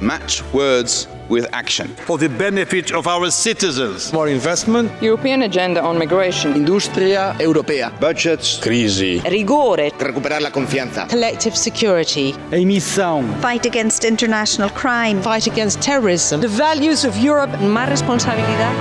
Match words with action. For the benefit of our citizens. More investment. European agenda on migration. Industria europea. Budgets. Crisi. Rigore. Recuperar la confianza. Collective security. Emissão. Fight against international crime. Fight against terrorism. The values of Europe. Más responsabilidad.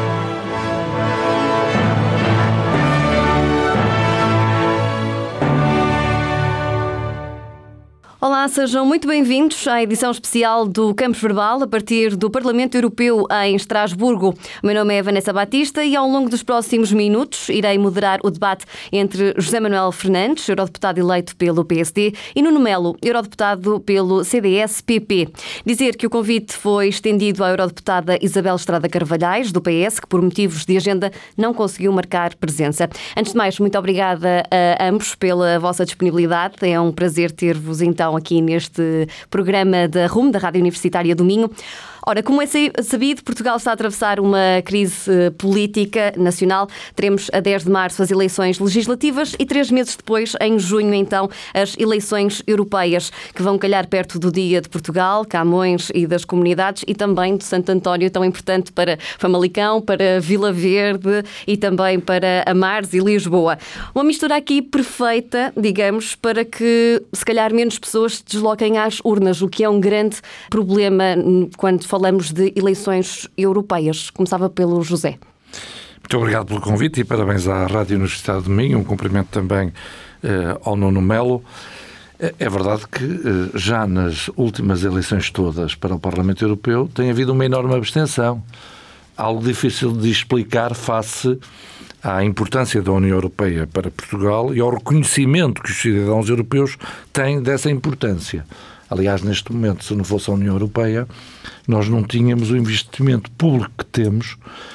Olá, sejam muito bem-vindos à edição especial do Campus Verbal, a partir do Parlamento Europeu em Estrasburgo. O meu nome é Vanessa Batista e ao longo dos próximos minutos irei moderar o debate entre José Manuel Fernandes, eurodeputado eleito pelo PSD, e Nuno Melo, eurodeputado pelo CDS-PP. Dizer que o convite foi estendido à eurodeputada Isabel Estrada Carvalhais, do PS, que por motivos de agenda não conseguiu marcar presença. Antes de mais, muito obrigada a ambos pela vossa disponibilidade. É um prazer ter-vos então aqui neste programa da RUM, da Rádio Universitária do Minho. Ora, como é sabido, Portugal está a atravessar uma crise política nacional. Teremos a 10 de março as eleições legislativas e 3 meses depois, em junho, então, as eleições europeias, que vão calhar perto do Dia de Portugal, Camões e das comunidades, e também de Santo António, tão importante para Famalicão, para Vila Verde e também para Amares e Lisboa. Uma mistura aqui perfeita, digamos, para que, se calhar, menos pessoas se desloquem às urnas, o que é um grande problema quando falamos de eleições europeias. Começava pelo José. Muito obrigado pelo convite e parabéns à Rádio Universidade do Minho. Um cumprimento também ao Nuno Melo. É verdade que já nas últimas eleições todas para o Parlamento Europeu tem havido uma enorme abstenção. Algo difícil de explicar face à importância da União Europeia para Portugal e ao reconhecimento que os cidadãos europeus têm dessa importância. Aliás, neste momento, se não fosse a União Europeia, nós não tínhamos o investimento público que temos.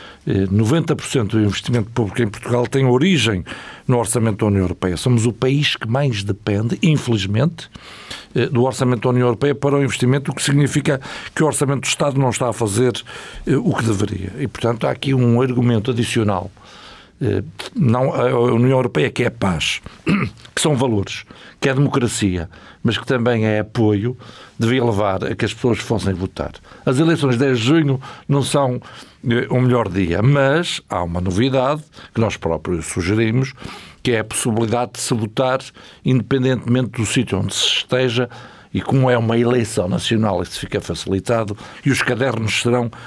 90% do investimento público em Portugal tem origem no orçamento da União Europeia. Somos o país que mais depende, infelizmente, do orçamento da União Europeia para o investimento, o que significa que o orçamento do Estado não está a fazer o que deveria. E, portanto, há aqui um argumento adicional. Não, a União Europeia que é paz, que são valores, que é democracia, mas que também é apoio, devia levar a que as pessoas fossem votar. As eleições de 10 de junho não são o melhor dia, mas há uma novidade que nós próprios sugerimos, que é a possibilidade de se votar independentemente do sítio onde se esteja. E como é uma eleição nacional, isso fica facilitado e os cadernos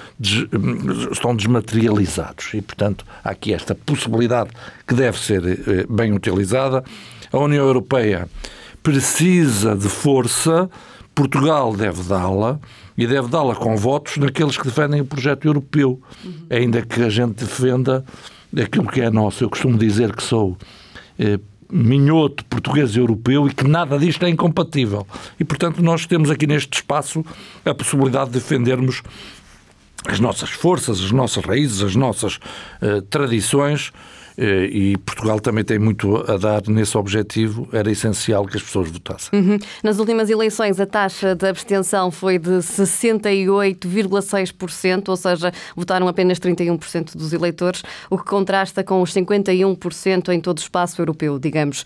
estão desmaterializados. E, portanto, há aqui esta possibilidade que deve ser bem utilizada. A União Europeia precisa de força, Portugal deve dá-la e deve dá-la com votos naqueles que defendem o projeto europeu, ainda que a gente defenda aquilo que é nosso. Eu costumo dizer que sou minhoto português e europeu e que nada disto é incompatível. E, portanto, nós temos aqui neste espaço a possibilidade de defendermos as nossas forças, as nossas raízes, as nossas tradições, e Portugal também tem muito a dar nesse objetivo. Era essencial que as pessoas votassem. Nas últimas eleições a taxa de abstenção foi de 68,6%, ou seja, votaram apenas 31% dos eleitores, o que contrasta com os 51% em todo o espaço europeu, digamos.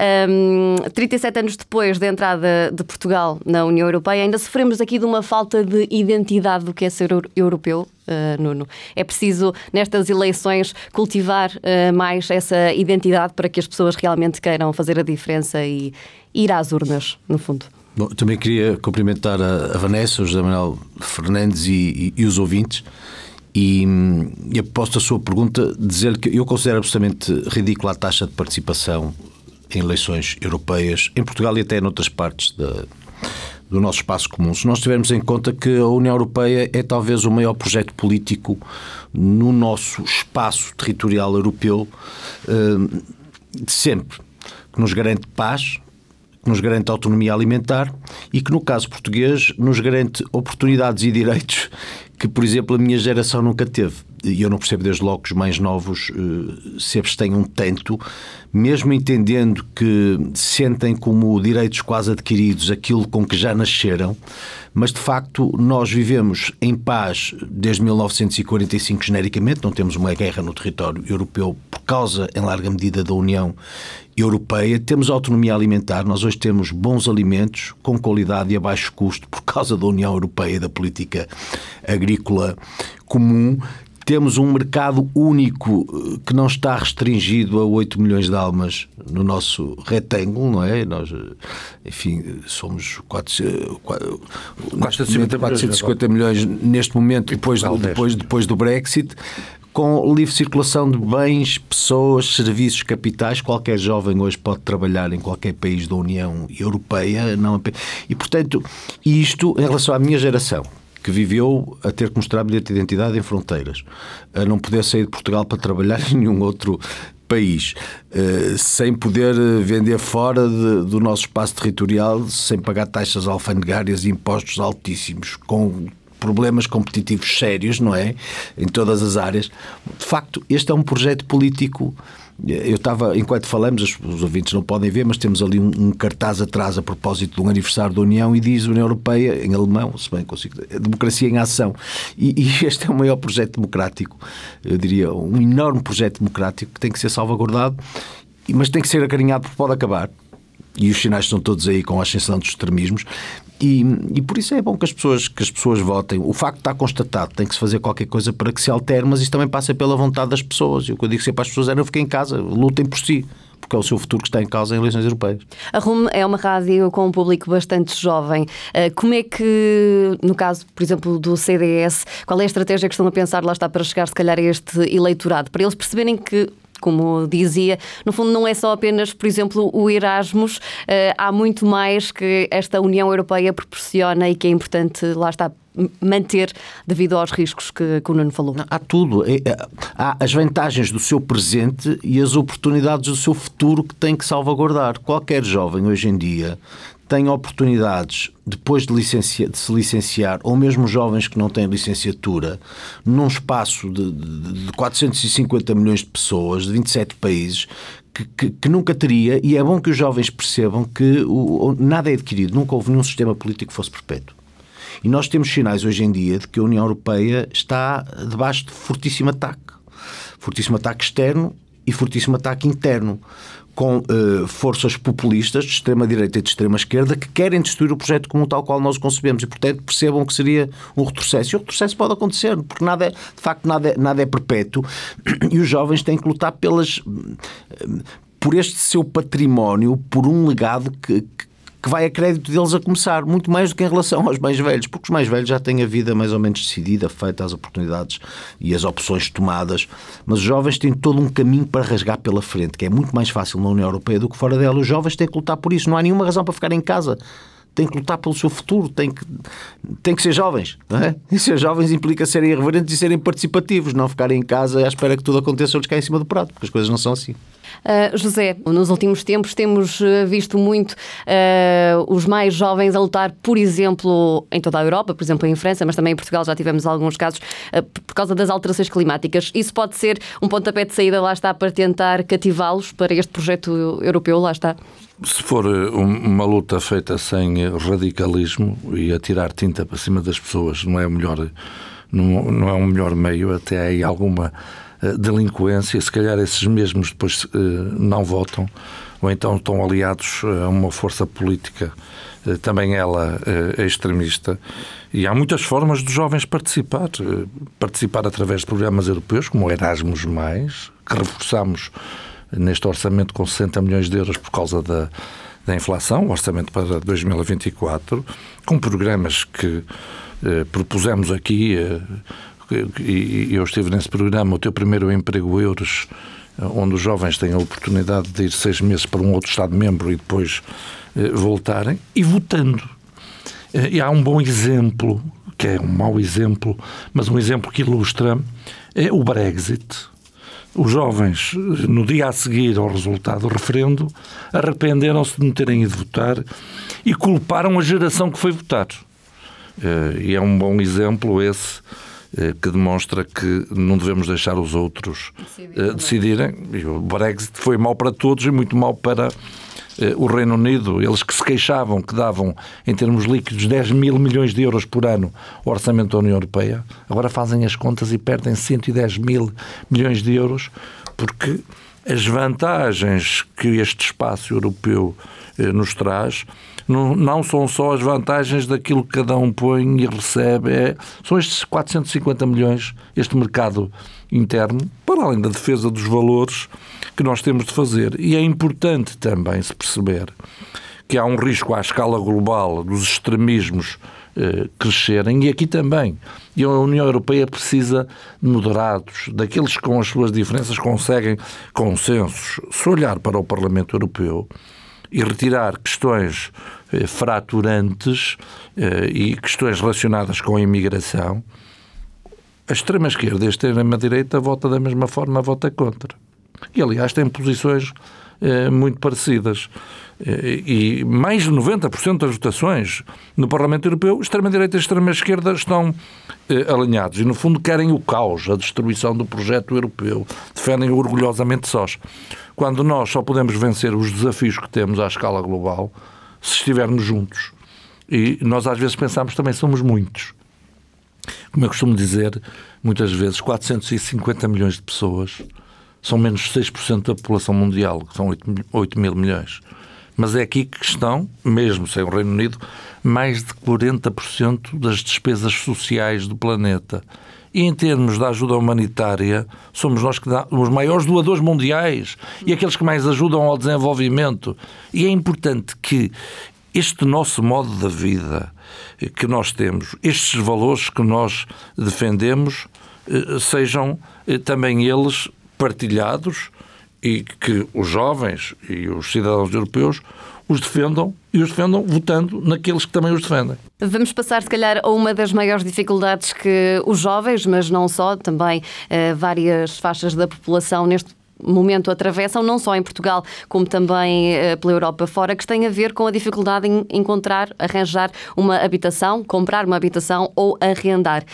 37 anos depois da entrada de Portugal na União Europeia, ainda sofremos aqui de uma falta de identidade do que é ser europeu. Nuno, é preciso nestas eleições cultivar mais essa identidade para que as pessoas realmente queiram fazer a diferença e ir às urnas, no fundo. Bom, também queria cumprimentar a Vanessa, o José Manuel Fernandes e os ouvintes e a propósito da sua pergunta dizer que eu considero absolutamente ridícula a taxa de participação em eleições europeias em Portugal e até noutras partes do nosso espaço comum. Se nós tivermos em conta que a União Europeia é talvez o maior projeto político no nosso espaço territorial europeu de sempre, que nos garante paz, que nos garante autonomia alimentar e que, no caso português, nos garante oportunidades e direitos que, por exemplo, a minha geração nunca teve. e eu não percebo desde logo que os mais novos se abstenham tanto, mesmo entendendo que sentem como direitos quase adquiridos aquilo com que já nasceram, mas de facto nós vivemos em paz desde 1945 genericamente, não temos uma guerra no território europeu por causa, em larga medida, da União Europeia, temos autonomia alimentar, nós hoje temos bons alimentos com qualidade e a baixo custo por causa da União Europeia e da política agrícola comum. Temos um mercado único que não está restringido a 8 milhões de almas no nosso retângulo, não é? Nós, enfim, somos 450 milhões neste momento, depois do Brexit, com livre circulação de bens, pessoas, serviços, capitais. Qualquer jovem hoje pode trabalhar em qualquer país da União Europeia. E, portanto, isto em relação à minha geração, que viveu a ter que mostrar bilhete de identidade em fronteiras, a não poder sair de Portugal para trabalhar em nenhum outro país, sem poder vender fora do nosso espaço territorial, sem pagar taxas alfandegárias e impostos altíssimos, com problemas competitivos sérios, não é? Em todas as áreas. De facto, este é um projeto político. Eu estava, enquanto falamos, os ouvintes não podem ver, mas temos ali um cartaz atrás a propósito de um aniversário da União e diz União Europeia, em alemão, se bem consigo, democracia em ação. E este é o maior projeto democrático, eu diria, um enorme projeto democrático que tem que ser salvaguardado, mas tem que ser acarinhado porque pode acabar. E os sinais estão todos aí com a ascensão dos extremismos. E por isso é bom que as pessoas votem. O facto está constatado, tem que se fazer qualquer coisa para que se altere, mas isso também passa pela vontade das pessoas. E o que eu digo sempre às pessoas é: não fiquem em casa, lutem por si, porque é o seu futuro que está em causa em eleições europeias. A RUM é uma rádio com um público bastante jovem. Como é que, no caso, por exemplo, do CDS, qual é a estratégia que estão a pensar, lá está, para chegar se calhar a este eleitorado? Para eles perceberem que, como dizia, no fundo não é só apenas, por exemplo, o Erasmus, há muito mais que esta União Europeia proporciona e que é importante, lá está, manter devido aos riscos que o Nuno falou. Há tudo. Há as vantagens do seu presente e as oportunidades do seu futuro que tem que salvaguardar. Qualquer jovem hoje em dia tem oportunidades, depois de se licenciar, ou mesmo jovens que não têm licenciatura, num espaço de 450 milhões de pessoas, de 27 países, que nunca teria, e é bom que os jovens percebam que nada é adquirido, nunca houve nenhum sistema político que fosse perpétuo. E nós temos sinais hoje em dia de que a União Europeia está debaixo de fortíssimo ataque externo e fortíssimo ataque interno, com forças populistas de extrema-direita e de extrema-esquerda que querem destruir o projeto comum tal qual nós o concebemos e, portanto, percebam que seria um retrocesso. E o retrocesso pode acontecer, porque nada é perpétuo, e os jovens têm que lutar por este seu património, por um legado que vai a crédito deles a começar, muito mais do que em relação aos mais velhos, porque os mais velhos já têm a vida mais ou menos decidida, feita, as oportunidades e as opções tomadas, mas os jovens têm todo um caminho para rasgar pela frente, que é muito mais fácil na União Europeia do que fora dela. Os jovens têm que lutar por isso, não há nenhuma razão para ficar em casa. Têm que lutar pelo seu futuro, têm que ser jovens, não é? E ser jovens implica serem irreverentes e serem participativos, não ficarem em casa à espera que tudo aconteça ou lhes caia em cima do prato, porque as coisas não são assim. José, nos últimos tempos temos visto muito os mais jovens a lutar, por exemplo, em toda a Europa, por exemplo em França, mas também em Portugal já tivemos alguns casos por causa das alterações climáticas. Isso pode ser um pontapé de saída, lá está, para tentar cativá-los para este projeto europeu, lá está? Se for uma luta feita sem radicalismo e a tirar tinta para cima das pessoas, não é o melhor meio, até há aí alguma delinquência, se calhar esses mesmos depois não votam, ou então estão aliados a uma força política, também ela extremista. E há muitas formas dos jovens participar através de programas europeus, como o Erasmus+, que reforçamos neste orçamento com 60 milhões de euros por causa da inflação, o orçamento para 2024, com programas que propusemos aqui, e eu estive nesse programa, o Teu Primeiro Emprego Euros, onde os jovens têm a oportunidade de ir 6 meses para um outro Estado-membro e depois voltarem, e votando. E há um bom exemplo, que é um mau exemplo, mas um exemplo que ilustra, é o Brexit. Os jovens, no dia a seguir ao resultado do referendo, arrependeram-se de não terem ido votar e culparam a geração que foi votar. E é um bom exemplo esse que demonstra que não devemos deixar os outros decidirem. E o Brexit foi mau para todos e muito mau para o Reino Unido. Eles que se queixavam que davam, em termos líquidos, 10 mil milhões de euros por ano ao orçamento da União Europeia, agora fazem as contas e perdem 110 mil milhões de euros, porque as vantagens que este espaço europeu nos traz não são só as vantagens daquilo que cada um põe e recebe, são estes 450 milhões, este mercado interno, para além da defesa dos valores que nós temos de fazer. E é importante também se perceber que há um risco à escala global dos extremismos crescerem, e aqui também. E a União Europeia precisa de moderados, daqueles que com as suas diferenças conseguem consensos. Se olhar para o Parlamento Europeu e retirar questões fraturantes e questões relacionadas com a imigração, a extrema-esquerda e a extrema-direita vota da mesma forma, vota contra. E, aliás, tem posições muito parecidas. E mais de 90% das votações no Parlamento Europeu, extrema-direita e extrema-esquerda estão alinhados. E, no fundo, querem o caos, a destruição do projeto europeu. Defendem-o orgulhosamente sós. Quando nós só podemos vencer os desafios que temos à escala global se estivermos juntos. E nós, às vezes, pensamos também somos muitos. Como eu costumo dizer, muitas vezes, 450 milhões de pessoas são menos 6% da população mundial, que são 8 mil milhões. Mas é aqui que estão, mesmo sem o Reino Unido, mais de 40% das despesas sociais do planeta. E em termos de ajuda humanitária, somos nós que os maiores doadores mundiais e aqueles que mais ajudam ao desenvolvimento. E é importante que este nosso modo de vida que nós temos, estes valores que nós defendemos, sejam também eles partilhados e que os jovens e os cidadãos europeus os defendam e os defendam votando naqueles que também os defendem. Vamos passar, se calhar, a uma das maiores dificuldades que os jovens, mas não só, também várias faixas da população neste momento atravessam, não só em Portugal, como também pela Europa fora, que tem a ver com a dificuldade em encontrar, arranjar uma habitação, comprar uma habitação ou arrendar.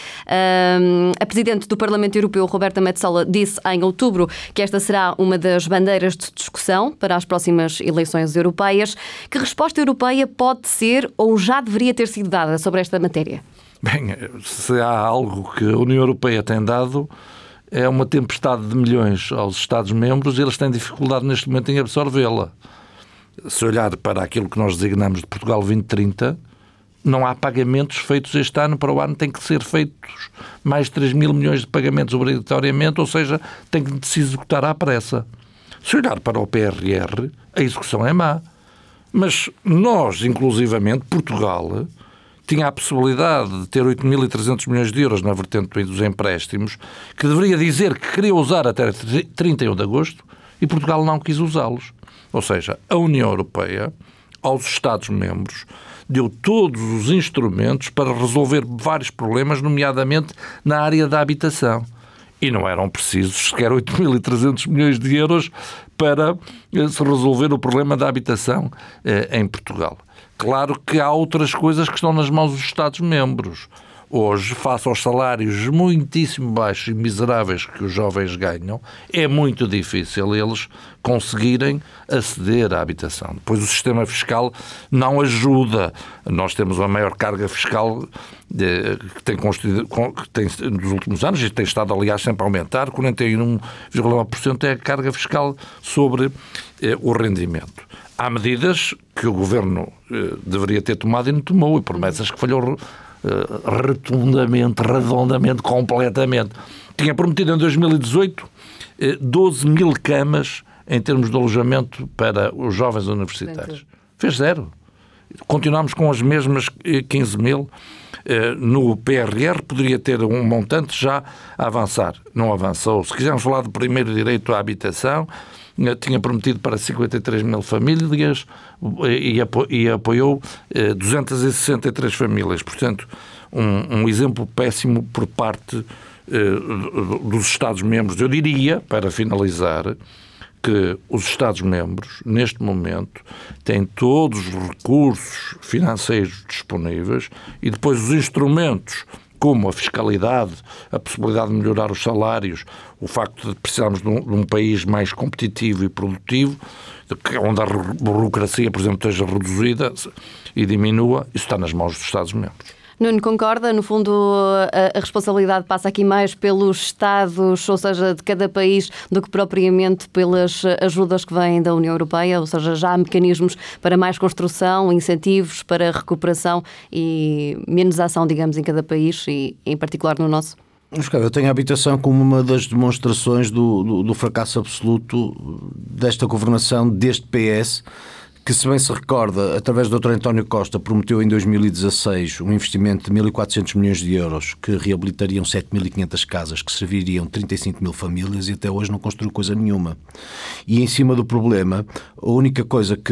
A Presidente do Parlamento Europeu, Roberta Metsola, disse em outubro que esta será uma das bandeiras de discussão para as próximas eleições europeias. Que resposta europeia pode ser ou já deveria ter sido dada sobre esta matéria? Bem, se há algo que a União Europeia tem dado, é uma tempestade de milhões aos Estados-membros e eles têm dificuldade neste momento em absorvê-la. Se olhar para aquilo que nós designamos de Portugal 2030, não há pagamentos feitos este ano, para o ano tem que ser feitos mais de 3 mil milhões de pagamentos obrigatoriamente, ou seja, tem que se executar à pressa. Se olhar para o PRR, a execução é má. Mas nós, inclusivamente, Portugal, tinha a possibilidade de ter 8.300 milhões de euros na vertente dos empréstimos, que deveria dizer que queria usar até 31 de agosto, e Portugal não quis usá-los. Ou seja, a União Europeia, aos Estados-membros, deu todos os instrumentos para resolver vários problemas, nomeadamente na área da habitação. E não eram precisos sequer 8.300 milhões de euros para se resolver o problema da habitação em Portugal. Claro que há outras coisas que estão nas mãos dos Estados-membros. Hoje, face aos salários muitíssimo baixos e miseráveis que os jovens ganham, é muito difícil eles conseguirem aceder à habitação. Depois o sistema fiscal não ajuda. Nós temos a maior carga fiscal que tem nos últimos anos e tem estado, aliás, sempre a aumentar. 41,1% é a carga fiscal sobre o rendimento. Há medidas que o Governo deveria ter tomado e não tomou, e promessas que falhou redondamente, completamente. Tinha prometido em 2018 12 mil camas em termos de alojamento para os jovens universitários. Fez zero. Continuamos com as mesmas 15 mil. No PRR poderia ter um montante já a avançar. Não avançou. Se quisermos falar do primeiro direito à habitação, tinha prometido para 53 mil famílias e apoiou 263 famílias. Portanto, um exemplo péssimo por parte dos Estados-membros. Eu diria, para finalizar, que os Estados-membros, neste momento, têm todos os recursos financeiros disponíveis e depois os instrumentos como a fiscalidade, a possibilidade de melhorar os salários, o facto de precisarmos de um país mais competitivo e produtivo, onde a burocracia, por exemplo, esteja reduzida e diminua, isso está nas mãos dos Estados-membros. Nuno, concorda? No fundo, a responsabilidade passa aqui mais pelos Estados, ou seja, de cada país, do que propriamente pelas ajudas que vêm da União Europeia, ou seja, já há mecanismos para mais construção, incentivos para recuperação e menos ação, digamos, em cada país e em particular no nosso? Eu tenho a habitação como uma das demonstrações do fracasso absoluto desta governação, deste PS, que, se bem se recorda, através do Dr. António Costa, prometeu em 2016 um investimento de 1.400 milhões de euros que reabilitariam 7.500 casas, que serviriam 35 mil famílias, e até hoje não construiu coisa nenhuma. E em cima do problema, a única coisa que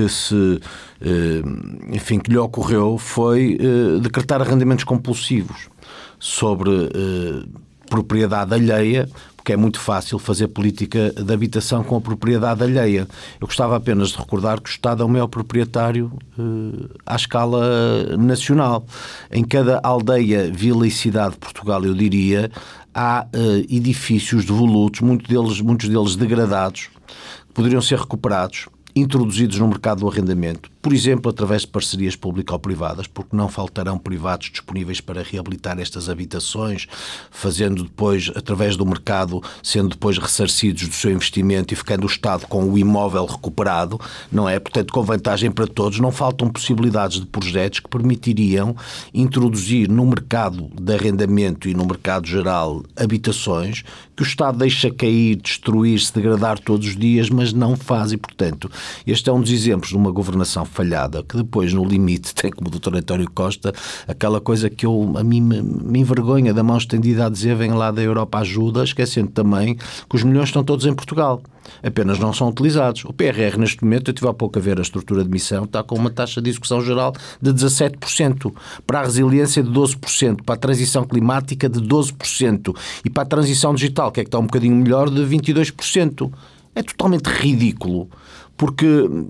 que lhe ocorreu foi decretar arrendamentos compulsivos sobre propriedade alheia, porque é muito fácil fazer política de habitação com a propriedade alheia. Eu gostava apenas de recordar que o Estado é o maior proprietário à escala nacional. Em cada aldeia, vila e cidade de Portugal, eu diria, há edifícios devolutos, muitos deles degradados, que poderiam ser recuperados, introduzidos no mercado do arrendamento, por exemplo, através de parcerias público-privadas, porque não faltarão privados disponíveis para reabilitar estas habitações, fazendo depois, através do mercado, sendo depois ressarcidos do seu investimento e ficando o Estado com o imóvel recuperado, não é? Portanto, com vantagem para todos, não faltam possibilidades de projetos que permitiriam introduzir no mercado de arrendamento e no mercado geral habitações que o Estado deixa cair, destruir-se, degradar todos os dias, mas não faz. E, portanto, este é um dos exemplos de uma governação falhada, que depois, no limite, tem como o Dr. António Costa aquela coisa que a mim me envergonha, da mão estendida a dizer: vem lá da Europa ajuda, esquecendo também que os milhões estão todos em Portugal, apenas não são utilizados. O PRR, neste momento, eu estive há pouco a ver a estrutura de emissão, está com uma taxa de execução geral de 17%, para a resiliência de 12%, para a transição climática de 12% e para a transição digital, que é que está um bocadinho melhor, de 22%. É totalmente ridículo, porque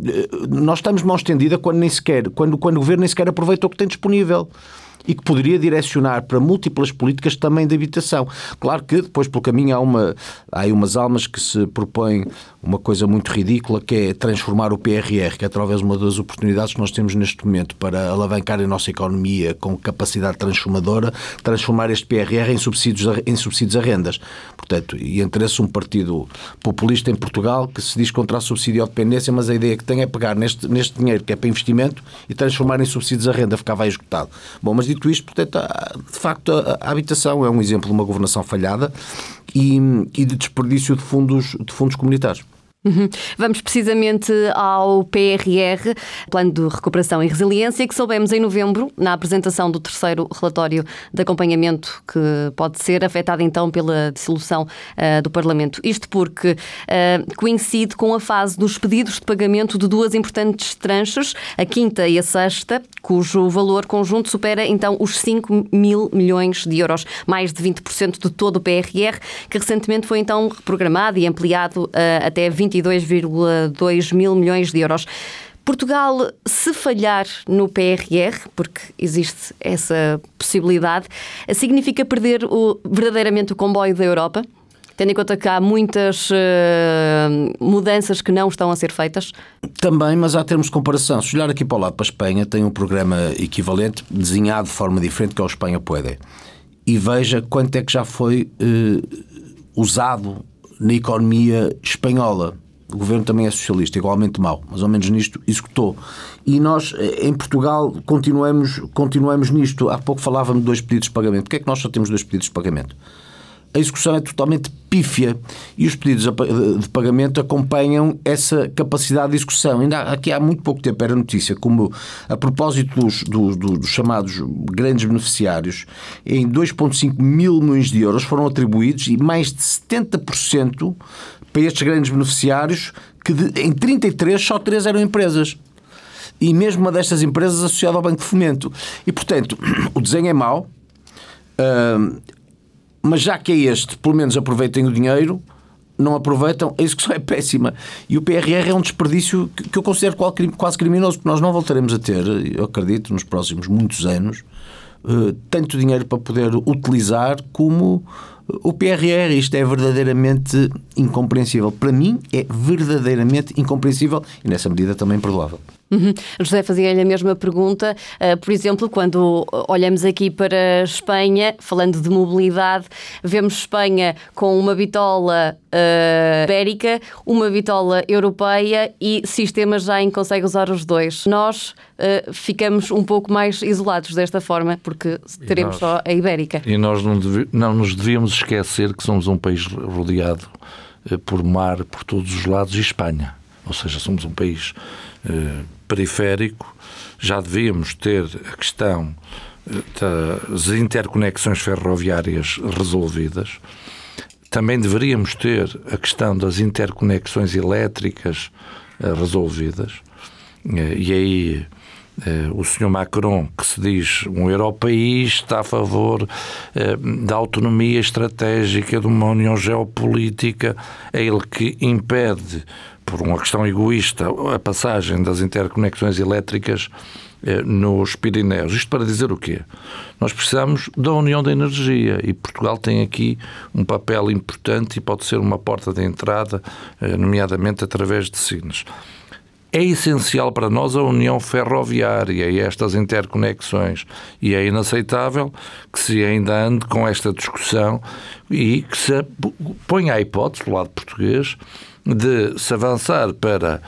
nós estamos de mão estendida quando o governo nem sequer aproveita o que tem disponível e que poderia direcionar para múltiplas políticas também de habitação. Claro que depois pelo caminho há aí umas almas que se propõem uma coisa muito ridícula, que é transformar o PRR, que é talvez uma das oportunidades que nós temos neste momento para alavancar a nossa economia com capacidade transformadora, transformar este PRR em subsídios a rendas. Portanto, e entre-se um partido populista em Portugal que se diz contra a subsídio à dependência, mas a ideia que tem é pegar neste dinheiro que é para investimento e transformar em subsídios a renda, ficava esgotado. Bom, mas dito isto, portanto, de facto, a habitação é um exemplo de uma governação falhada e de desperdício de fundos comunitários. Vamos precisamente ao PRR, Plano de Recuperação e Resiliência, que soubemos em novembro, na apresentação do terceiro relatório de acompanhamento, que pode ser afetado então pela dissolução do Parlamento. Isto porque coincide com a fase dos pedidos de pagamento de duas importantes tranches, a quinta e a sexta, cujo valor conjunto supera então os 5 mil milhões de euros, mais de 20% de todo o PRR, que recentemente foi então reprogramado e ampliado até 22,2 mil milhões de euros. Portugal, se falhar no PRR, porque existe essa possibilidade, significa perder verdadeiramente o comboio da Europa? Tendo em conta que há muitas mudanças que não estão a ser feitas? Também, mas há termos de comparação. Se olhar aqui para o lado, para a Espanha, tem um programa equivalente, desenhado de forma diferente, que é o Espanha Puede. E veja quanto é que já foi usado na economia espanhola. O governo também é socialista, igualmente mau, mais ou menos nisto executou. E nós, em Portugal, continuamos nisto. Há pouco falávamos de 2 pedidos de pagamento. Porquê é que nós só temos 2 pedidos de pagamento? A execução é totalmente pífia e os pedidos de pagamento acompanham essa capacidade de execução. Ainda aqui há muito pouco tempo era notícia como, a propósito dos chamados grandes beneficiários, em 2,5 mil milhões de euros foram atribuídos, e mais de 70% para estes grandes beneficiários, que em 33 só 3 eram empresas. E mesmo uma destas empresas associada ao Banco de Fomento. E, portanto, o desenho é mau, mas já que é este, pelo menos aproveitem o dinheiro. Não aproveitam, a execução é péssima. E o PRR é um desperdício que eu considero quase criminoso, porque nós não voltaremos a ter, eu acredito, nos próximos muitos anos, tanto dinheiro para poder utilizar como o PRR. Isto é verdadeiramente incompreensível. Para mim é verdadeiramente incompreensível e nessa medida também imperdoável. José, fazia-lhe a mesma pergunta. Por exemplo, quando olhamos aqui para a Espanha, falando de mobilidade, vemos Espanha com uma bitola ibérica, uma bitola europeia e sistemas já em que consegue usar os dois. Nós ficamos um pouco mais isolados desta forma, porque teremos só a ibérica. E nós não nos devíamos esquecer que somos um país rodeado por mar por todos os lados e Espanha. Ou seja, somos um país periférico. Já devíamos ter a questão das interconexões ferroviárias resolvidas. Também deveríamos ter a questão das interconexões elétricas resolvidas. E aí o Sr. Macron, que se diz um europaís, está a favor da autonomia estratégica, de uma união geopolítica, é ele que impede, por uma questão egoísta, a passagem das interconexões elétricas nos Pirineus. Isto para dizer o quê? Nós precisamos da união da energia e Portugal tem aqui um papel importante e pode ser uma porta de entrada, nomeadamente através de Sines. É essencial para nós a união ferroviária e estas interconexões e é inaceitável que se ainda ande com esta discussão e que se ponha a hipótese do lado português de se avançar para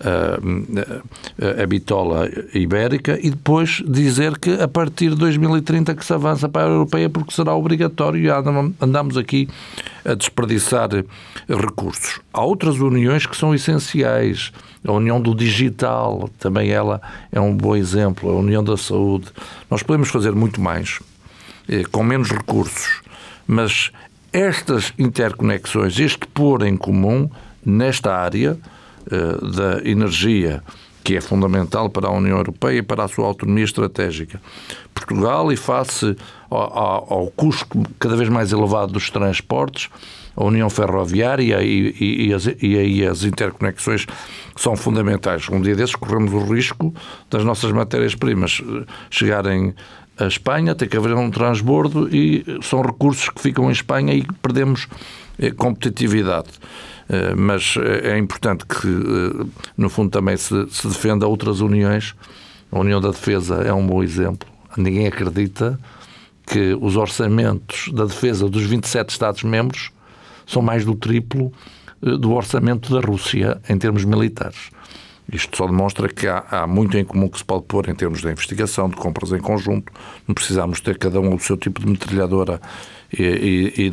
a bitola ibérica e depois dizer que a partir de 2030 que se avança para a europeia porque será obrigatório e andamos aqui a desperdiçar recursos. Há outras uniões que são essenciais. A união do digital, também ela é um bom exemplo. A união da saúde. Nós podemos fazer muito mais com menos recursos, mas estas interconexões, este pôr em comum nesta área da energia, que é fundamental para a União Europeia e para a sua autonomia estratégica. Portugal, e face ao custo cada vez mais elevado dos transportes, a União Ferroviária e as interconexões são fundamentais. Um dia desses corremos o risco das nossas matérias-primas chegarem a Espanha, tem que haver um transbordo e são recursos que ficam em Espanha e perdemos competitividade. Mas é importante que, no fundo, também se defenda outras uniões. A União da Defesa é um bom exemplo. Ninguém acredita que os orçamentos da defesa dos 27 Estados-membros são mais do triplo do orçamento da Rússia em termos militares. Isto só demonstra que há muito em comum que se pode pôr em termos de investigação, de compras em conjunto. Não precisamos ter cada um o seu tipo de metralhadora e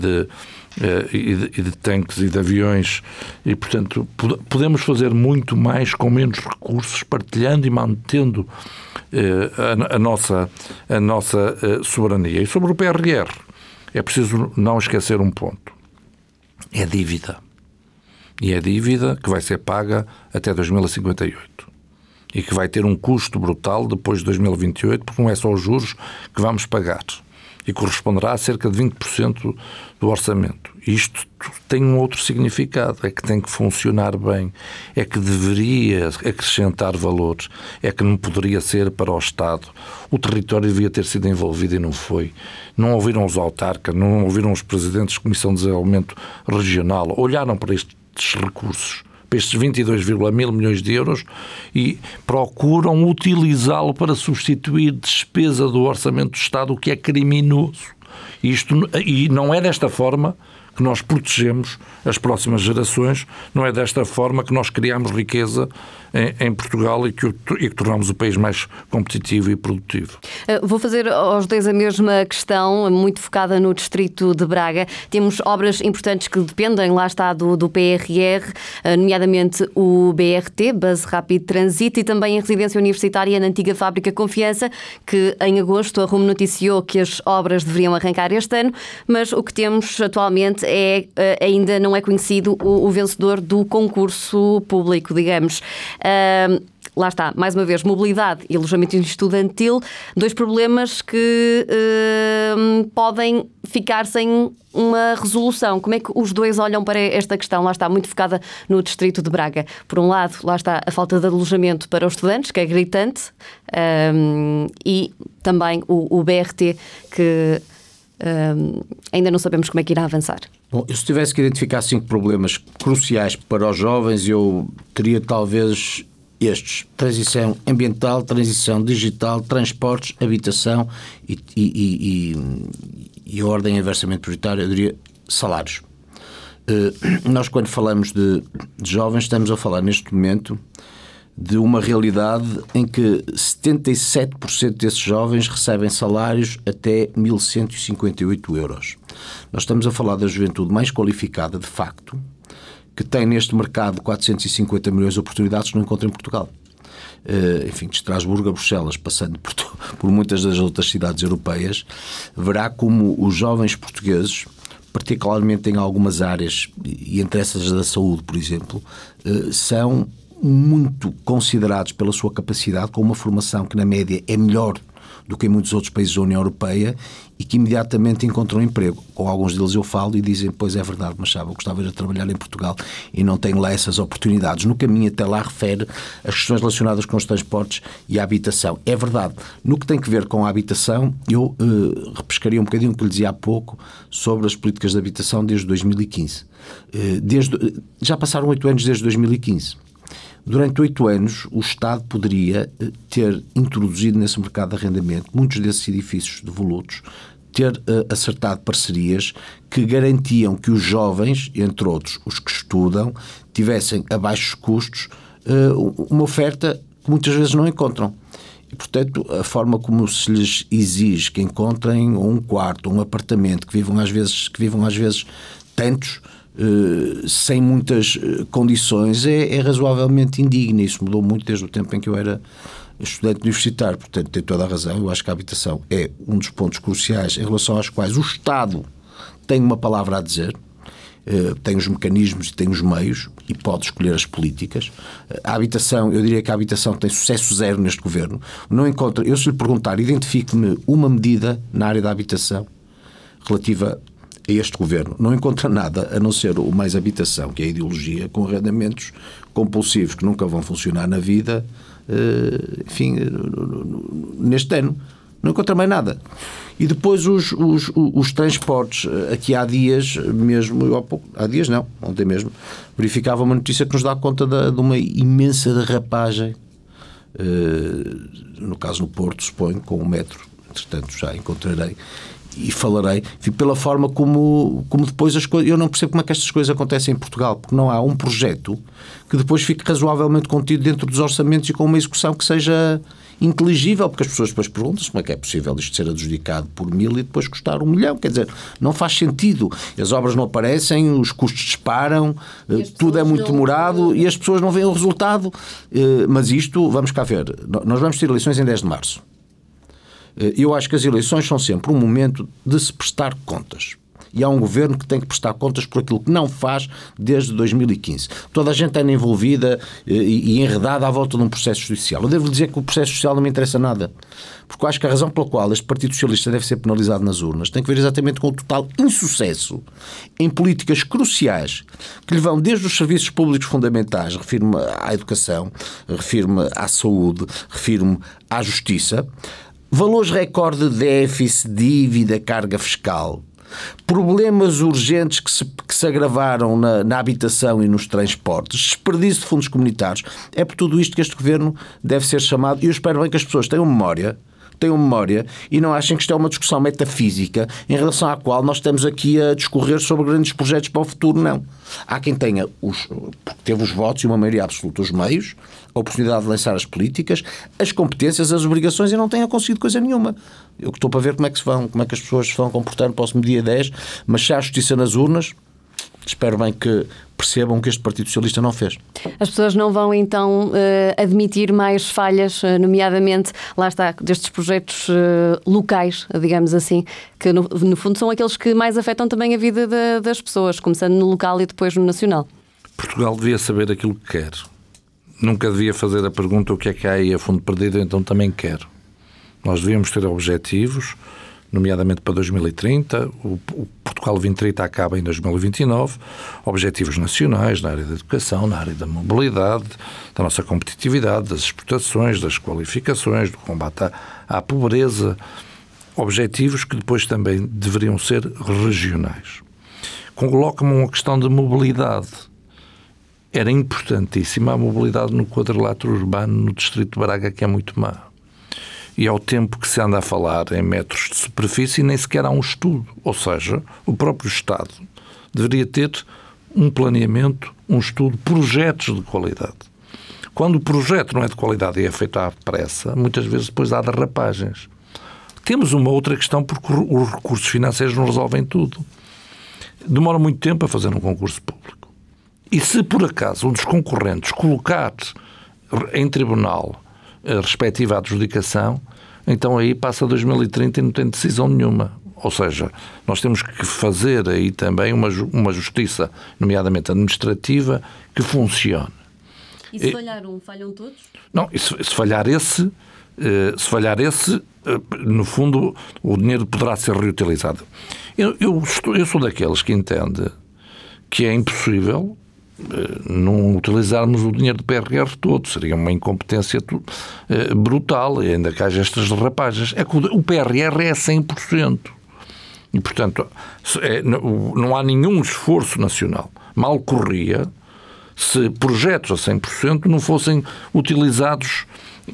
de tanques e de aviões e, portanto, podemos fazer muito mais com menos recursos, partilhando e mantendo a nossa soberania. E sobre o PRR, é preciso não esquecer um ponto. É dívida. E é dívida que vai ser paga até 2058. E que vai ter um custo brutal depois de 2028, porque não é só os juros que vamos pagar. E corresponderá a cerca de 20% do orçamento. Isto tem um outro significado, é que tem que funcionar bem, é que deveria acrescentar valores, é que não poderia ser para o Estado. O território devia ter sido envolvido e não foi. Não ouviram os autarcas, não ouviram os presidentes de Comissão de Desenvolvimento Regional, olharam para estes recursos, para estes 22,1 mil milhões de euros e procuram utilizá-lo para substituir despesa do Orçamento do Estado, o que é criminoso. E não é desta forma que nós protegemos as próximas gerações, não é desta forma que nós criamos riqueza em Portugal e que tornamos o país mais competitivo e produtivo. Vou fazer aos dois a mesma questão, muito focada no distrito de Braga. Temos obras importantes que dependem, lá está, do PRR, nomeadamente o BRT, Bus Rapid Transit, e também a residência universitária na antiga fábrica Confiança, que em agosto a Rumo noticiou que as obras deveriam arrancar este ano, mas o que temos atualmente ainda não é conhecido o vencedor do concurso público, digamos. lá está, mais uma vez, mobilidade e alojamento estudantil, dois problemas que podem ficar sem uma resolução. Como é que os dois olham para esta questão? Lá está, muito focada no distrito de Braga. Por um lado, lá está a falta de alojamento para os estudantes, que é gritante, e também o BRT, que ainda não sabemos como é que irá avançar. Bom, eu se tivesse que identificar 5 problemas cruciais para os jovens, eu teria talvez estes: transição ambiental, transição digital, transportes, habitação e a ordem inversamente prioritária, eu diria salários. Nós, quando falamos de jovens, estamos a falar neste momento de uma realidade em que 77% desses jovens recebem salários até 1.158 euros. Nós estamos a falar da juventude mais qualificada, de facto, que tem neste mercado 450 milhões de oportunidades que não encontra em Portugal. Enfim, de Estrasburgo a Bruxelas, passando por muitas das outras cidades europeias, verá como os jovens portugueses, particularmente em algumas áreas, e entre essas da saúde, por exemplo, são muito considerados pela sua capacidade, com uma formação que na média é melhor do que em muitos outros países da União Europeia, e que imediatamente encontram emprego. Com alguns deles eu falo e dizem: pois é verdade, mas sabe, eu gostava de trabalhar em Portugal e não tenho lá essas oportunidades. No caminho até lá refere as questões relacionadas com os transportes e a habitação. É verdade. No que tem que ver com a habitação, eu repescaria um bocadinho o que lhe dizia há pouco sobre as políticas de habitação desde 2015. Já passaram 8 anos desde 2015. Durante 8 anos, o Estado poderia ter introduzido nesse mercado de arrendamento muitos desses edifícios devolutos, ter acertado parcerias que garantiam que os jovens, entre outros os que estudam, tivessem a baixos custos uma oferta que muitas vezes não encontram. E, portanto, a forma como se lhes exige que encontrem um quarto, um apartamento, que vivam às vezes tantos, sem muitas condições, é razoavelmente indigna. Isso mudou muito desde o tempo em que eu era estudante universitário. Portanto, tem toda a razão. Eu acho que a habitação é um dos pontos cruciais em relação aos quais o Estado tem uma palavra a dizer, tem os mecanismos e tem os meios e pode escolher as políticas. A habitação, eu diria que a habitação tem sucesso zero neste governo. Não encontra, eu se lhe perguntar, identifique-me uma medida na área da habitação relativa a este governo, não encontra nada a não ser o mais habitação, que é a ideologia, com arrendamentos compulsivos que nunca vão funcionar na vida, enfim, neste ano. Não encontra mais nada. E depois os transportes. Aqui há dias mesmo, há dias não, ontem mesmo, verificava uma notícia que nos dá conta de uma imensa derrapagem, no caso no Porto, suponho, com o metro. Entretanto, já encontrarei e falarei, enfim, pela forma como depois as coisas. Eu não percebo como é que estas coisas acontecem em Portugal, porque não há um projeto que depois fique razoavelmente contido dentro dos orçamentos e com uma execução que seja inteligível, porque as pessoas depois perguntam-se como é que é possível isto ser adjudicado por 1.000 e depois custar 1 milhão. Quer dizer, não faz sentido. As obras não aparecem, os custos disparam, tudo é muito demorado e as pessoas não veem o resultado. Mas isto, vamos cá ver, nós vamos ter eleições em 10 de março. Eu acho que as eleições são sempre um momento de se prestar contas. E há um governo que tem que prestar contas por aquilo que não faz desde 2015. Toda a gente anda envolvida e enredada à volta de um processo judicial. Eu devo dizer que o processo judicial não me interessa nada. Porque eu acho que a razão pela qual este Partido Socialista deve ser penalizado nas urnas tem que ver exatamente com o total insucesso em políticas cruciais que lhe vão desde os serviços públicos fundamentais, refiro-me à educação, refiro-me à saúde, refiro-me à justiça, valores recorde de déficit, dívida, carga fiscal, problemas urgentes que se agravaram na habitação e nos transportes, desperdício de fundos comunitários. É por tudo isto que este governo deve ser chamado, e eu espero bem que as pessoas tenham memória e não achem que isto é uma discussão metafísica em relação à qual nós estamos aqui a discorrer sobre grandes projetos para o futuro. Não. Há quem tenha, porque teve os votos e uma maioria absoluta, os meios, a oportunidade de lançar as políticas, as competências, as obrigações, e não tenha conseguido coisa nenhuma. Eu estou para ver como é que as pessoas se vão comportar no próximo dia 10, mas se há justiça nas urnas, espero bem que percebam que este Partido Socialista não fez. As pessoas não vão então admitir mais falhas, nomeadamente, lá está, destes projetos locais, digamos assim, que no fundo são aqueles que mais afetam também a vida das pessoas, começando no local e depois no nacional. Portugal devia saber aquilo que quer. nunca devia fazer a pergunta o que é que há aí a fundo perdido, então também quero. Nós devíamos ter objetivos, nomeadamente para 2030, o Portugal 2030 acaba em 2029, objetivos nacionais na área da educação, na área da mobilidade, da nossa competitividade, das exportações, das qualificações, do combate à pobreza, objetivos que depois também deveriam ser regionais. Coloca-me uma questão de mobilidade. Era importantíssima a mobilidade no quadrilátero urbano no distrito de Braga, que é muito má. E ao tempo que se anda a falar em metros de superfície, nem sequer há um estudo. Ou seja, o próprio Estado deveria ter um planeamento, um estudo, projetos de qualidade. Quando o projeto não é de qualidade e é feito à pressa, muitas vezes depois há derrapagens. Temos uma outra questão, porque os recursos financeiros não resolvem tudo. Demora muito tempo a fazer um concurso público. E se por acaso um dos concorrentes colocar em tribunal a respectiva adjudicação, então aí passa 2030 e não tem decisão nenhuma. Ou seja, nós temos que fazer aí também uma justiça, nomeadamente administrativa, que funcione. E se falhar um, falham todos? Não, e se falhar esse, no fundo, o dinheiro poderá ser reutilizado. Eu sou daqueles que entende que é impossível não utilizarmos o dinheiro do PRR todo. Seria uma incompetência brutal, e ainda que haja estas derrapagens. É que o PRR é 100%. E, portanto, não há nenhum esforço nacional. Mal corria se projetos a 100% não fossem utilizados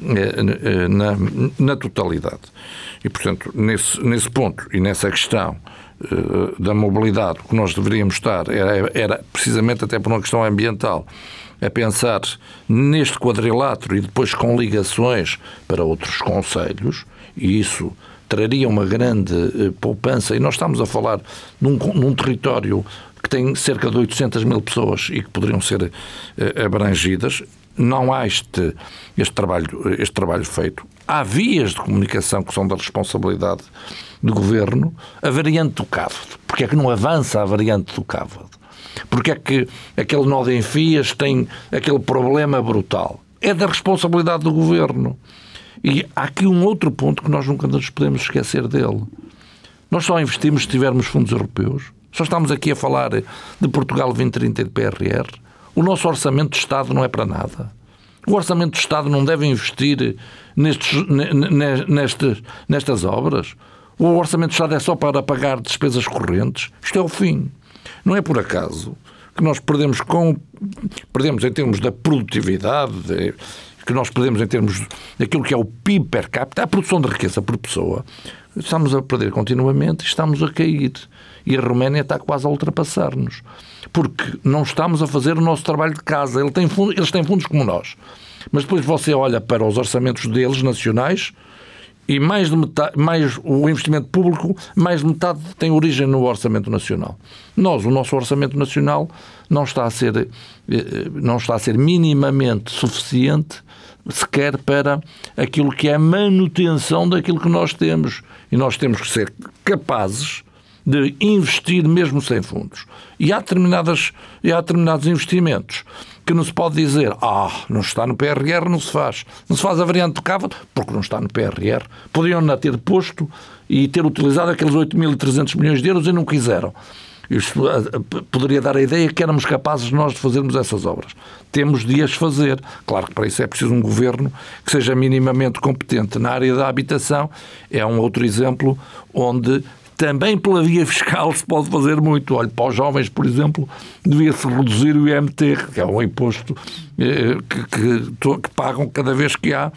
na totalidade. E, portanto, nesse ponto e nessa questão da mobilidade, o que nós deveríamos estar era precisamente até por uma questão ambiental, a pensar neste quadrilátero e depois com ligações para outros concelhos, e isso traria uma grande poupança. E nós estamos a falar num território que tem cerca de 800 mil pessoas e que poderiam ser abrangidas. Não há este trabalho feito. Há vias de comunicação que são da responsabilidade do Governo. A variante do Cávado. Porque é que não avança a variante do Cávado? Porque é que aquele nó de Enfias tem aquele problema brutal? É da responsabilidade do Governo. E há aqui um outro ponto que nós nunca nos podemos esquecer dele. Nós só investimos se tivermos fundos europeus. Só estamos aqui a falar de Portugal 2030 e de PRR. O nosso orçamento de Estado não é para nada. O orçamento de Estado não deve investir nestas obras. O orçamento de Estado é só para pagar despesas correntes. Isto é o fim. Não é por acaso que nós perdemos em termos da produtividade, que nós perdemos em termos daquilo que é o PIB per capita, a produção de riqueza por pessoa. Estamos a perder continuamente e estamos a cair. E a Roménia está quase a ultrapassar-nos. Porque não estamos a fazer o nosso trabalho de casa. Eles têm fundos como nós. Mas depois você olha para os orçamentos deles, nacionais, e mais de metade, mais o investimento público, mais de metade tem origem no orçamento nacional. O nosso orçamento nacional não está a ser minimamente suficiente sequer para aquilo que é a manutenção daquilo que nós temos. E nós temos que ser capazes de investir mesmo sem fundos. E há determinados investimentos que não se pode dizer não está no PRR, não se faz. Não se faz a variante do Cávado porque não está no PRR. Podiam-na ter posto e ter utilizado aqueles 8.300 milhões de euros e não quiseram. Isto poderia dar a ideia que éramos capazes nós de fazermos essas obras. Temos de as fazer. Claro que para isso é preciso um governo que seja minimamente competente. Na área da habitação é um outro exemplo onde também pela via fiscal se pode fazer muito. Olha, para os jovens, por exemplo, devia-se reduzir o IMT, que é um imposto que pagam cada vez que há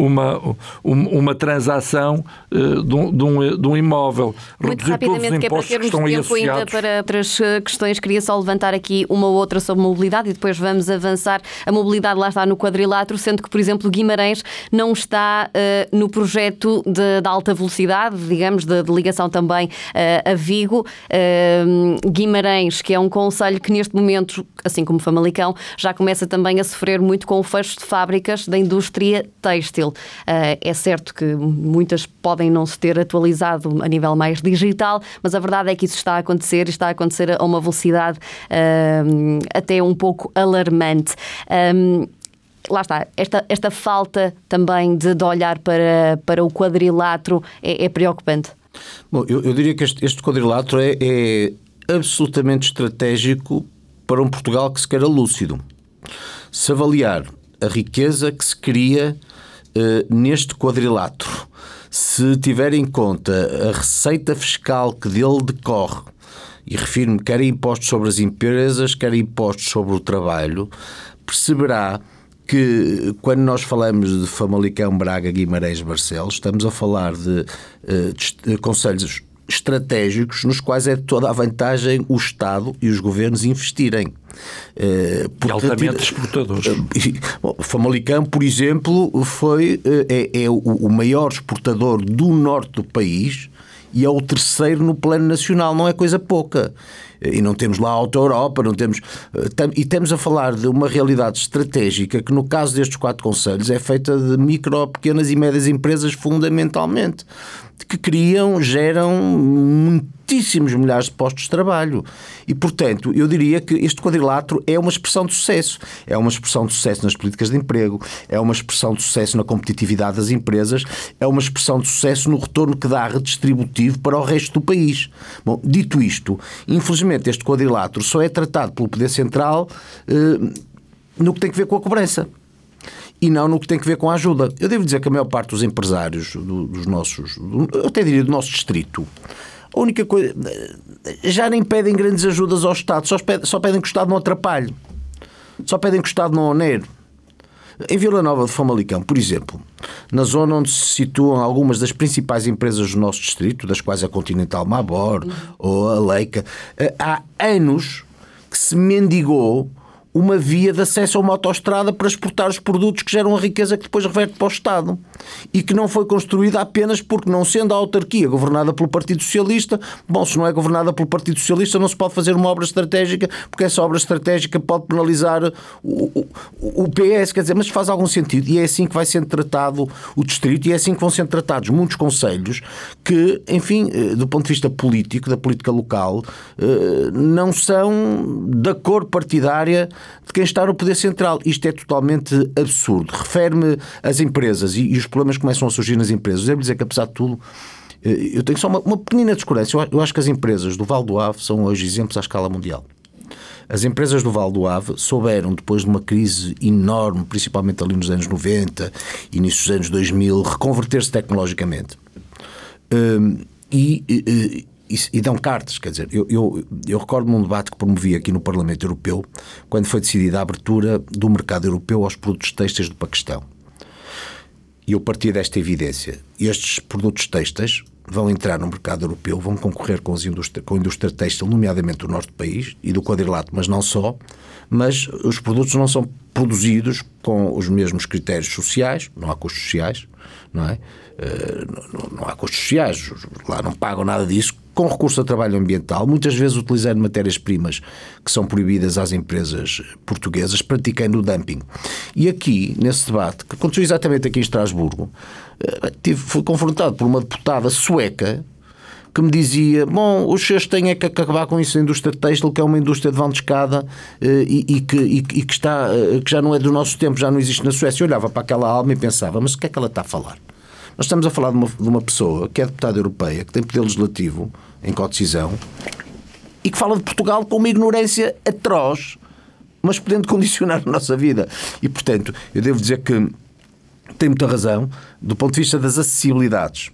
uma transação de um imóvel. Muito rapidamente, que é para termos tempo ainda para outras questões, queria só levantar aqui uma outra sobre mobilidade e depois vamos avançar. A mobilidade lá está no quadrilátero, sendo que, por exemplo, Guimarães não está no projeto da alta velocidade, digamos, de ligação também a Vigo. Guimarães, que é um concelho que neste momento, assim como Famalicão, já começa também a sofrer muito com o fecho de fábricas da indústria têxtil. É certo que muitas podem não se ter atualizado a nível mais digital, mas a verdade é que isso está a acontecer e está a acontecer a uma velocidade até um pouco alarmante. lá está, esta falta também de olhar para o quadrilátero é preocupante. Bom, eu diria que este quadrilátero é absolutamente estratégico para um Portugal que se queira lúcido. Se avaliar a riqueza que se cria neste quadrilátero, se tiver em conta a receita fiscal que dele decorre, e refiro-me quer a impostos sobre as empresas, quer a impostos sobre o trabalho, perceberá que quando nós falamos de Famalicão, Braga, Guimarães, Barcelos, estamos a falar de concelhos estratégicos nos quais é de toda a vantagem o Estado e os governos investirem. Altamente exportadores. O Famalicão, por exemplo, é o maior exportador do norte do país e é o terceiro no plano nacional, não é coisa pouca. E não temos lá a Auto Europa, não temos, e estamos a falar de uma realidade estratégica que no caso destes 4 concelhos é feita de micro, pequenas e médias empresas fundamentalmente, que geram muitíssimos milhares de postos de trabalho. E, portanto, eu diria que este quadrilátero é uma expressão de sucesso. É uma expressão de sucesso nas políticas de emprego, é uma expressão de sucesso na competitividade das empresas, é uma expressão de sucesso no retorno que dá redistributivo para o resto do país. Bom, dito isto, infelizmente este quadrilátero só é tratado pelo Poder Central no que tem que ver com a cobrança. E não no que tem que ver com a ajuda. Eu devo dizer que a maior parte dos empresários dos nossos, eu até diria do nosso distrito, a única coisa, já nem pedem grandes ajudas ao Estado, só pedem que o Estado não atrapalhe, só pedem que o Estado não onere. Em Vila Nova de Famalicão, por exemplo, na zona onde se situam algumas das principais empresas do nosso distrito, das quais a Continental Mabor ou a Leica, há anos que se mendigou uma via de acesso a uma autoestrada para exportar os produtos que geram a riqueza que depois reverte para o Estado e que não foi construída apenas porque, não sendo a autarquia governada pelo Partido Socialista, bom, se não é governada pelo Partido Socialista não se pode fazer uma obra estratégica porque essa obra estratégica pode penalizar o PS, quer dizer, mas faz algum sentido e é assim que vai sendo tratado o distrito e é assim que vão sendo tratados muitos concelhos que, enfim, do ponto de vista político, da política local, não são da cor partidária de quem está no Poder Central. Isto é totalmente absurdo. Refere-me às empresas e os problemas que começam a surgir nas empresas. Devo dizer que, apesar de tudo, eu tenho só uma pequena discordância. Eu acho que as empresas do Val do Ave são hoje exemplos à escala mundial. As empresas do Val do Ave souberam, depois de uma crise enorme, principalmente ali nos anos 90, início dos anos 2000, reconverter-se tecnologicamente. E dão cartas, quer dizer, eu recordo-me um debate que promovi aqui no Parlamento Europeu quando foi decidida a abertura do mercado europeu aos produtos têxteis do Paquistão. E eu partia desta evidência. Estes produtos têxteis vão entrar no mercado europeu, vão concorrer com a indústria têxtil, nomeadamente do norte do país e do quadrilátero, mas não só, mas os produtos não são produzidos com os mesmos critérios sociais, não há custos sociais, não é? Não há custos sociais, lá não pagam nada disso, com recurso a trabalho ambiental, muitas vezes utilizando matérias-primas que são proibidas às empresas portuguesas, praticando o dumping. E aqui, nesse debate, que aconteceu exatamente aqui em Estrasburgo, fui confrontado por uma deputada sueca que me dizia, bom, os senhores têm é que acabar com isso, a indústria têxtil, que é uma indústria de vão de escada e que já não é do nosso tempo, já não existe na Suécia. Eu olhava para aquela alma e pensava, mas o que é que ela está a falar? Nós estamos a falar de uma pessoa que é deputada europeia, que tem poder legislativo em codecisão e que fala de Portugal com uma ignorância atroz, mas podendo condicionar a nossa vida. E, portanto, eu devo dizer que tem muita razão do ponto de vista das acessibilidades.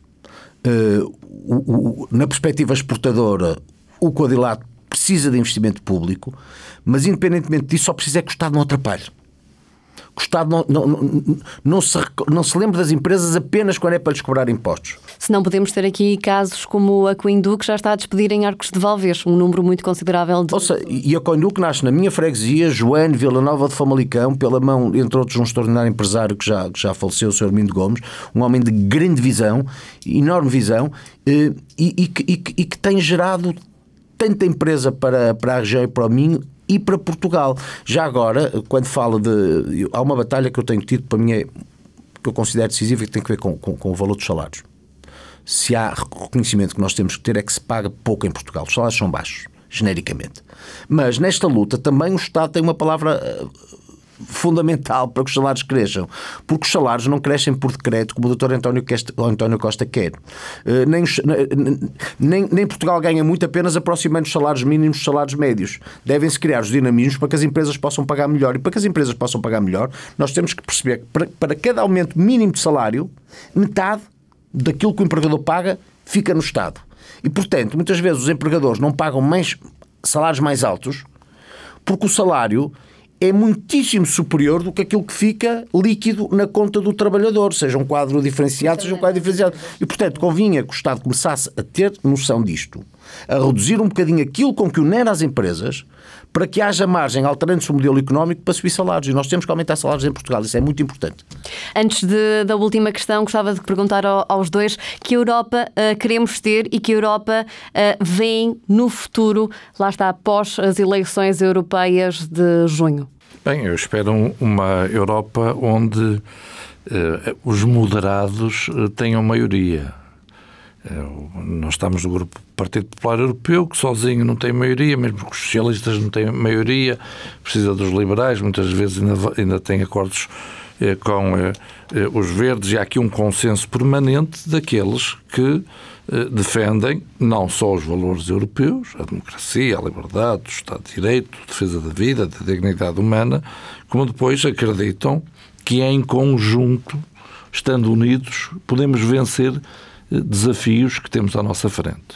Na perspectiva exportadora, o quadrilátero precisa de investimento público, mas independentemente disso só precisa é que o Estado não atrapalhe. O Estado não se lembra das empresas apenas quando é para lhes cobrar impostos. Se não podemos ter aqui casos como a Coindu, que já está a despedir em Arcos de Valdevez, um número muito considerável de... E a Coindu que nasce na minha freguesia, Joane Vila Nova de Famalicão, pela mão, entre outros, um extraordinário empresário que já faleceu, o Sr. Armindo Gomes, um homem de grande visão, enorme visão, e que tem gerado tanta empresa para a região e para o Minho e para Portugal. Já agora, quando falo de... Há uma batalha que eu tenho tido, para mim, que eu considero decisiva e que tem a ver com o valor dos salários. Se há reconhecimento que nós temos que ter é que se paga pouco em Portugal. Os salários são baixos, genericamente. Mas nesta luta também o Estado tem uma palavra fundamental para que os salários cresçam, porque os salários não crescem por decreto, como o Dr. António Costa quer. Nem Portugal ganha muito apenas aproximando os salários mínimos dos salários médios. Devem-se criar os dinamismos para que as empresas possam pagar melhor. E para que as empresas possam pagar melhor, nós temos que perceber que para cada aumento mínimo de salário, metade daquilo que o empregador paga fica no Estado. E, portanto, muitas vezes os empregadores não pagam salários mais altos porque o salário é muitíssimo superior do que aquilo que fica líquido na conta do trabalhador, seja um quadro diferenciado, seja um quadro diferenciado. E, portanto, convinha que o Estado começasse a ter noção disto, a reduzir um bocadinho aquilo com que onera as empresas, para que haja margem, alterando-se o modelo económico, para subir salários. E nós temos que aumentar salários em Portugal. Isso é muito importante. Antes da última questão, gostava de perguntar aos dois que Europa queremos ter e que Europa vem no futuro, lá está, após as eleições europeias de junho. Bem, eu espero uma Europa onde os moderados tenham maioria. Nós estamos no grupo Partido Popular Europeu, que sozinho não tem maioria, mesmo que os socialistas não têm maioria, precisa dos liberais, muitas vezes ainda tem acordos com os verdes, e há aqui um consenso permanente daqueles que defendem não só os valores europeus, a democracia, a liberdade, o Estado de Direito, a defesa da vida, da dignidade humana, como depois acreditam que em conjunto, estando unidos, podemos vencer desafios que temos à nossa frente.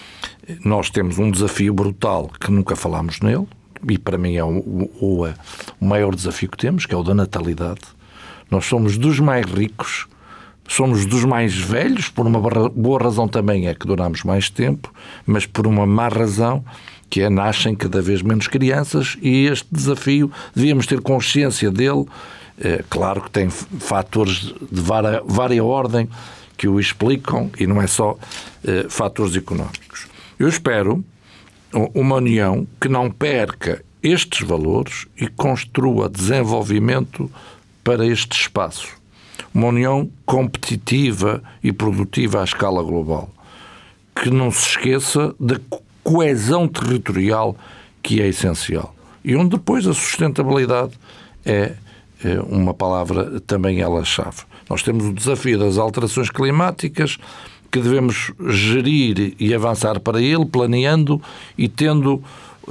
Nós temos um desafio brutal que nunca falámos nele, e para mim é o maior desafio que temos, que é o da natalidade. Nós somos dos mais ricos, somos dos mais velhos, por uma boa razão também é que duramos mais tempo, mas por uma má razão, que é nascem cada vez menos crianças, e este desafio devíamos ter consciência dele. Claro que tem fatores de vária ordem que o explicam, e não é só fatores económicos. Eu espero uma União que não perca estes valores e construa desenvolvimento para este espaço. Uma União competitiva e produtiva à escala global, que não se esqueça da coesão territorial, que é essencial, e onde depois a sustentabilidade é uma palavra também ela-chave. Nós temos o desafio das alterações climáticas, que devemos gerir e avançar para ele, planeando e tendo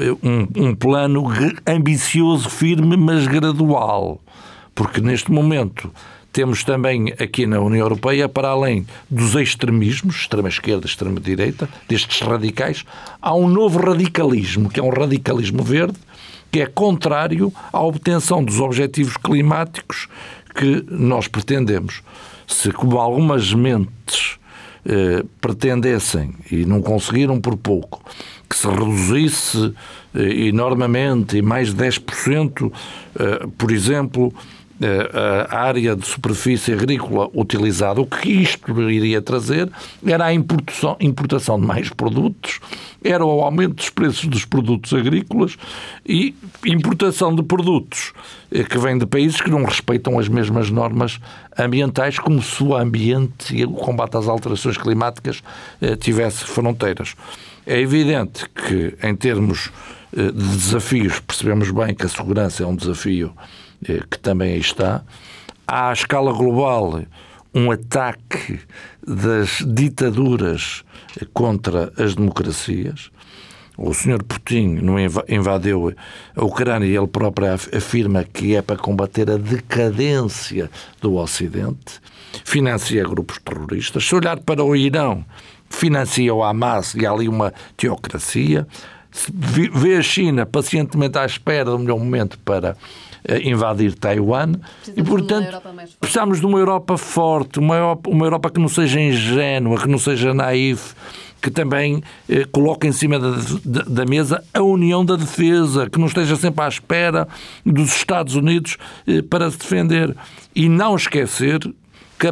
um plano ambicioso, firme, mas gradual. Porque neste momento temos também aqui na União Europeia, para além dos extremismos, extrema-esquerda, extrema-direita, destes radicais, há um novo radicalismo, que é um radicalismo verde, que é contrário à obtenção dos objetivos climáticos que nós pretendemos. Se, como algumas mentes pretendessem, e não conseguiram por pouco, que se reduzisse enormemente, em mais de 10%, por exemplo, a área de superfície agrícola utilizada, o que isto iria trazer era a importação de mais produtos, era o aumento dos preços dos produtos agrícolas e importação de produtos que vêm de países que não respeitam as mesmas normas ambientais, como se o ambiente e o combate às alterações climáticas tivesse fronteiras. É evidente que, em termos de desafios, percebemos bem que a segurança é um desafio que também aí está. Há, à escala global, um ataque das ditaduras contra as democracias. O Sr. Putin não invadiu a Ucrânia, e ele próprio afirma que é para combater a decadência do Ocidente. Financia grupos terroristas. Se olhar para o Irão, financia o Hamas, e há ali uma teocracia. Se vê a China pacientemente à espera do melhor momento para invadir Taiwan, e portanto precisamos de uma Europa forte, uma Europa que não seja ingênua, que não seja naif, que também coloque em cima da mesa a união da defesa, que não esteja sempre à espera dos Estados Unidos para se defender. E não esquecer que,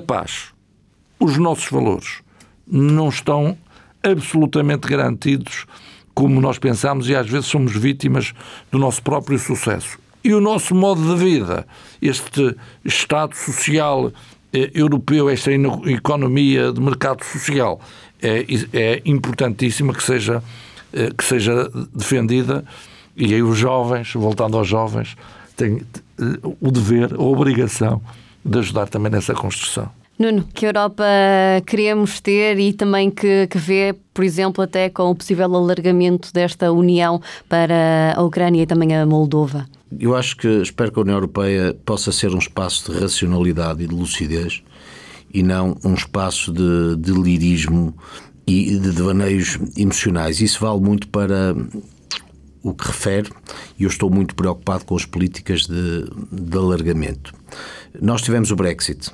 os nossos valores não estão absolutamente garantidos como nós pensamos, e às vezes somos vítimas do nosso próprio sucesso. E o nosso modo de vida, este Estado social europeu, esta economia de mercado social, é importantíssima que seja defendida. E aí os jovens, voltando aos jovens, o dever, a obrigação de ajudar também nessa construção. Nuno, que Europa queremos ter e também que vê, por exemplo, até com o possível alargamento desta União para a Ucrânia e também a Moldova? Eu espero que a União Europeia possa ser um espaço de racionalidade e de lucidez e não um espaço de lirismo e de devaneios emocionais. Isso vale muito para o que refere, e eu estou muito preocupado com as políticas de alargamento. Nós tivemos o Brexit.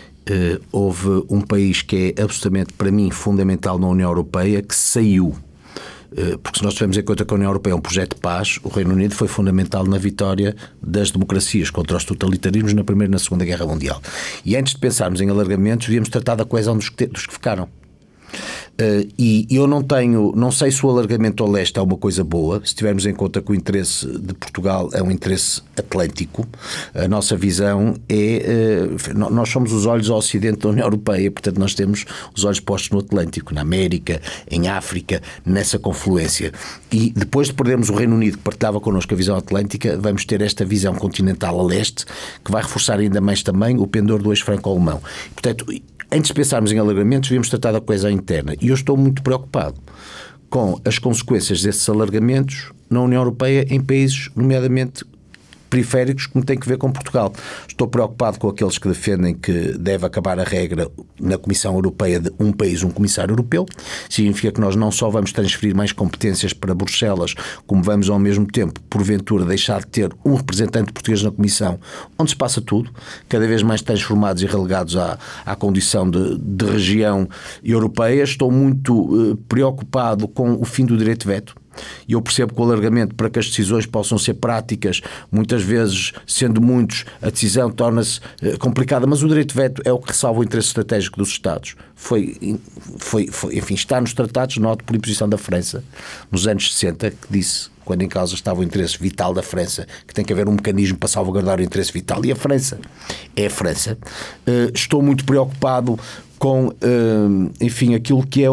Houve um país que é absolutamente, para mim, fundamental na União Europeia, que saiu. Porque se nós tivermos em conta que a União Europeia é um projeto de paz, o Reino Unido foi fundamental na vitória das democracias contra os totalitarismos na Primeira e na Segunda Guerra Mundial. E antes de pensarmos em alargamentos, devíamos tratar da coesão dos que ficaram. E eu não sei se o alargamento ao leste é uma coisa boa, se tivermos em conta que o interesse de Portugal é um interesse atlântico. A nossa visão nós somos os olhos ao ocidente da União Europeia, portanto nós temos os olhos postos no Atlântico, na América, em África, nessa confluência. E depois de perdermos o Reino Unido, que partilhava connosco a visão atlântica, vamos ter esta visão continental a leste, que vai reforçar ainda mais também o pendor do eixo franco-alemão. Portanto, antes de pensarmos em alargamentos, devíamos tratar da coesão interna. E eu estou muito preocupado com as consequências desses alargamentos na União Europeia em países, nomeadamente periféricos, que tem que ver com Portugal. Estou preocupado com aqueles que defendem que deve acabar a regra na Comissão Europeia de um país, um comissário europeu. Significa que nós não só vamos transferir mais competências para Bruxelas, como vamos ao mesmo tempo, porventura, deixar de ter um representante português na Comissão, onde se passa tudo, cada vez mais transformados e relegados à condição de região europeia. Estou muito preocupado com o fim do direito de veto. E eu percebo que o alargamento, para que as decisões possam ser práticas, muitas vezes, sendo muitos, a decisão torna-se complicada, mas o direito de veto é o que ressalva o interesse estratégico dos Estados. Enfim, está nos tratados, noto por imposição da França, nos anos 60, que disse, quando em causa estava o interesse vital da França, que tem que haver um mecanismo para salvaguardar o interesse vital, e a França é a França. Estou muito preocupado com, enfim, aquilo que é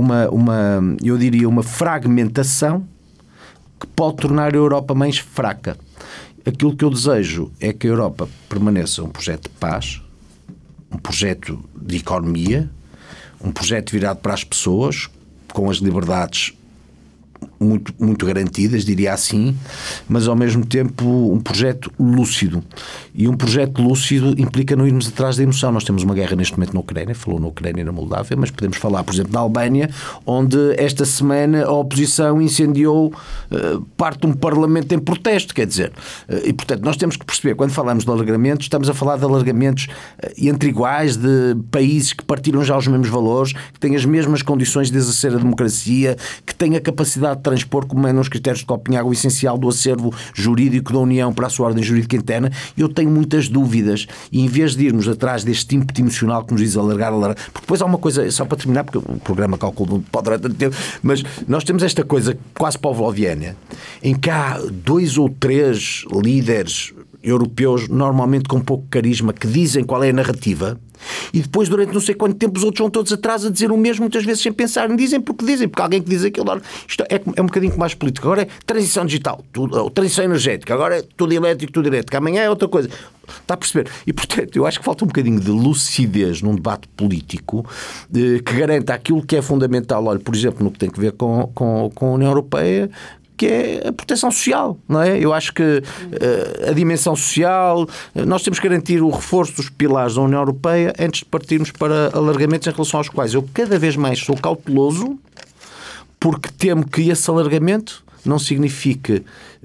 eu diria, uma fragmentação que pode tornar a Europa mais fraca. Aquilo que eu desejo é que a Europa permaneça um projeto de paz, um projeto de economia, um projeto virado para as pessoas, com as liberdades muito, muito garantidas, diria assim, mas ao mesmo tempo um projeto lúcido. E um projeto lúcido implica não irmos atrás da emoção. Nós temos uma guerra neste momento na Ucrânia, falou na Ucrânia e na Moldávia, mas podemos falar, por exemplo, da Albânia, onde esta semana a oposição incendiou parte de um parlamento em protesto, quer dizer. E portanto nós temos que perceber, quando falamos de alargamentos, estamos a falar de alargamentos entre iguais, de países que partilham já os mesmos valores, que têm as mesmas condições de exercer a democracia, que têm a capacidade de transpor, como é nos critérios de Copenhague, o essencial do acervo jurídico da União para a sua ordem jurídica interna. Eu tenho muitas dúvidas, e em vez de irmos atrás deste ímpeto emocional que nos diz alargar, porque depois há uma coisa, só para terminar, porque o programa calculo não pode durar tanto tempo, mas nós temos esta coisa quase pavloviana, em que há 2 ou 3 líderes europeus, normalmente com pouco carisma, que dizem qual é a narrativa, e depois, durante não sei quanto tempo, os outros vão todos atrás a dizer o mesmo, muitas vezes sem pensar. Dizem porque alguém que diz aquilo. Isto é um bocadinho mais político. Agora é transição digital, transição energética, agora é tudo elétrico, tudo elétrico, amanhã é outra coisa. Está a perceber? E, portanto, eu acho que falta um bocadinho de lucidez num debate político que garanta aquilo que é fundamental, olha, por exemplo, no que tem a ver com a União Europeia, que é a proteção social, não é? Eu acho que a dimensão social, nós temos que garantir o reforço dos pilares da União Europeia antes de partirmos para alargamentos em relação aos quais eu cada vez mais sou cauteloso, porque temo que esse alargamento não signifique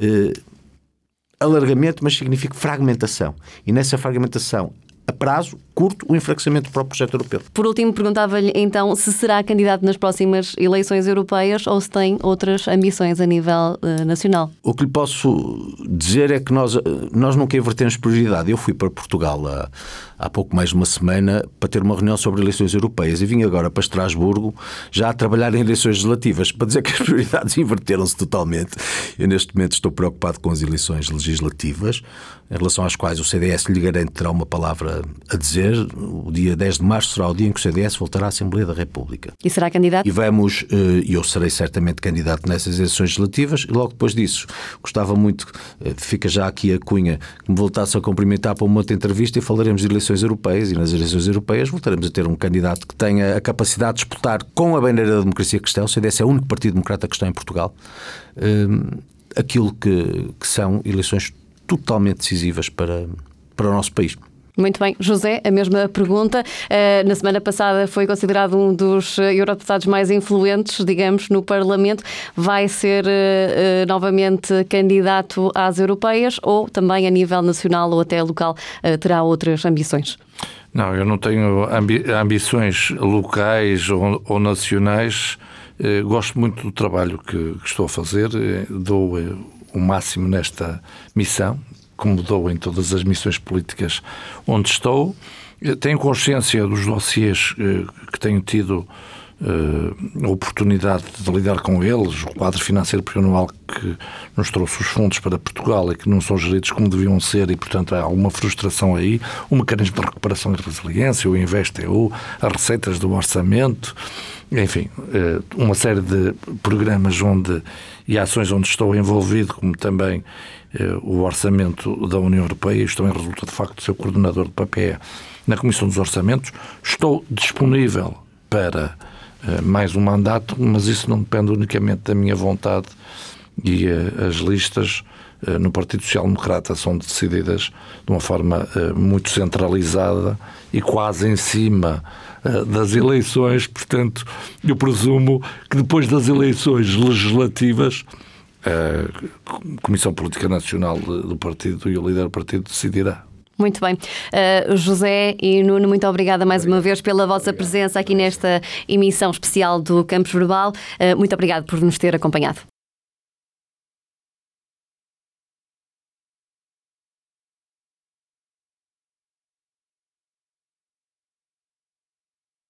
alargamento, mas signifique fragmentação. E nessa fragmentação, a prazo curto, o enfraquecimento do próprio projeto europeu. Por último, perguntava-lhe então se será candidato nas próximas eleições europeias ou se tem outras ambições a nível nacional. O que lhe posso dizer é que nós nunca invertemos prioridade. Eu fui para Portugal há pouco mais de uma semana para ter uma reunião sobre eleições europeias e vim agora para Estrasburgo já a trabalhar em eleições legislativas, para dizer que as prioridades inverteram-se totalmente. Eu neste momento estou preocupado com as eleições legislativas, em relação às quais o CDS lhe garante terá uma palavra a dizer. dizer, o dia 10 de março será o dia em que o CDS voltará à Assembleia da República. E será candidato? E eu serei certamente candidato nessas eleições legislativas, e logo depois disso gostava muito, fica já aqui a cunha, que me voltasse a cumprimentar para uma outra entrevista e falaremos de eleições europeias, e nas eleições europeias voltaremos a ter um candidato que tenha a capacidade de disputar com a bandeira da democracia cristã. O CDS é o único partido democrata cristão em Portugal. Aquilo que são eleições totalmente decisivas para o nosso país. Muito bem. José, a mesma pergunta. Na semana passada foi considerado um dos eurodeputados mais influentes, digamos, no Parlamento. Vai ser novamente candidato às europeias ou também a nível nacional ou até local terá outras ambições? Não, eu não tenho ambições locais ou nacionais. Gosto muito do trabalho que estou a fazer. Dou o máximo nesta missão, como dou em todas as missões políticas onde estou. Tenho consciência dos dossiês que tenho tido a oportunidade de lidar com eles, o quadro financeiro plurianual que nos trouxe os fundos para Portugal e que não são geridos como deviam ser e, portanto, há alguma frustração aí. O mecanismo de recuperação e resiliência, o InvestEU, as receitas do orçamento, enfim, uma série de programas e ações onde estou envolvido, como também o orçamento da União Europeia. Isto também resulta, de facto, de ser coordenador do PPE na Comissão dos Orçamentos. Estou disponível para mais um mandato, mas isso não depende unicamente da minha vontade, e as listas no Partido Social Democrata são decididas de uma forma muito centralizada e quase em cima das eleições. Portanto, eu presumo que depois das eleições legislativas a Comissão Política Nacional do partido e o líder do partido decidirá. Muito bem. José e Nuno, muito obrigada mais uma vez pela vossa presença aqui nesta emissão especial do Campus Verbal. Muito obrigado por nos ter acompanhado.